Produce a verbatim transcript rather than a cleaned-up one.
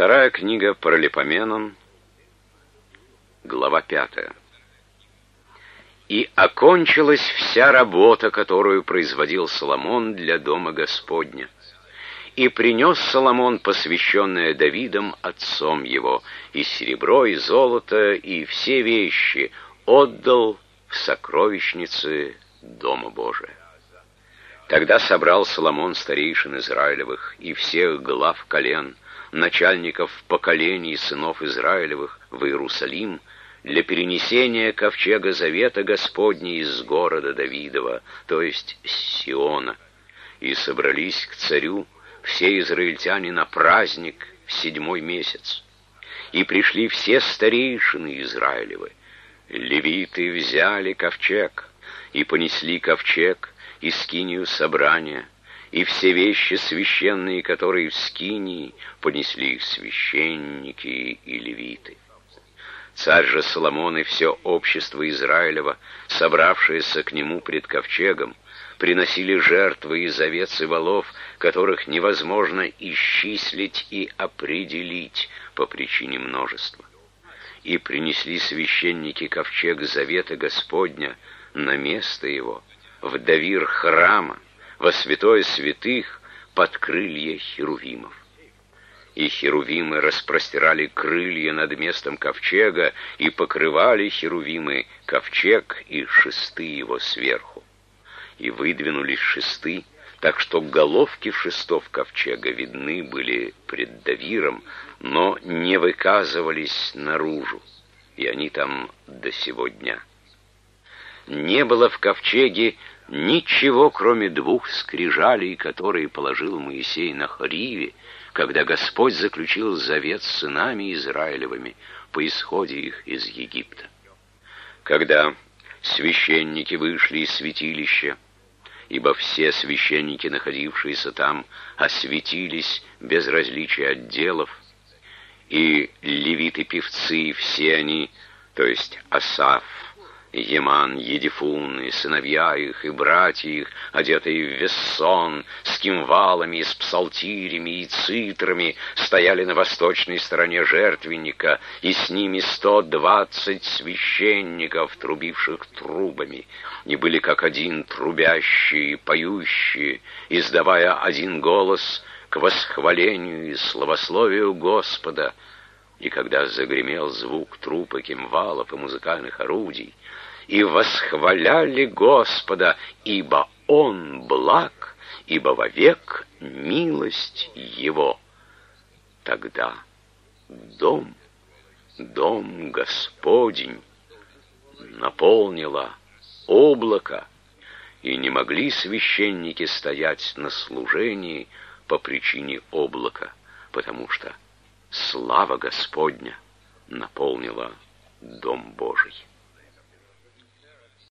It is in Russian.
Вторая книга Паралипоменон, глава пятая. «И окончилась вся работа, которую производил Соломон для дома Господня. И принес Соломон, посвященное Давидом, отцом его, и серебро, и золото, и все вещи отдал в сокровищницы Дома Божия. Тогда собрал Соломон старейшин Израилевых и всех глав колен, начальников поколений сынов Израилевых в Иерусалим для перенесения ковчега завета Господня из города Давидова, то есть с Сиона, и собрались к царю все израильтяне на праздник в седьмой месяц. И пришли все старейшины Израилевы. Левиты взяли ковчег, и понесли ковчег и скинию собрания, и все вещи священные, которые в скинии, понесли их священники и левиты. Царь же Соломон и все общество Израилева, собравшееся к нему пред ковчегом, приносили жертвы из овец и волов, которых невозможно исчислить и определить по причине множества. И принесли священники ковчег завета Господня на место его, в давир храма, во святое святых, под крылья херувимов. И херувимы распростирали крылья над местом ковчега, и покрывали херувимы ковчег и шесты его сверху. И выдвинулись шесты, так что головки шестов ковчега видны были пред давиром, но не выказывались наружу, и они там до сего дня. Не было в ковчеге ничего, кроме двух скрижалей, которые положил Моисей на Хориве, когда Господь заключил завет с сынами Израилевыми по исходе их из Египта. Когда священники вышли из святилища, ибо все священники, находившиеся там, осветились без различия отделов, и левиты-певцы, все они, то есть Асаф, Еман, Едифун, и сыновья их, и братья их, одетые в вессон, с кимвалами, и с псалтирями, и цитрами, стояли на восточной стороне жертвенника, и с ними сто двадцать священников, трубивших трубами, и были как один трубящие, поющие, издавая один голос к восхвалению и славословию Господа. И когда загремел звук труб и кимвалов и музыкальных орудий, и восхваляли Господа, ибо Он благ, ибо вовек милость Его, тогда дом, дом Господень наполнило облако, и не могли священники стоять на служении по причине облака, потому что слава Господня наполнила Дом Божий.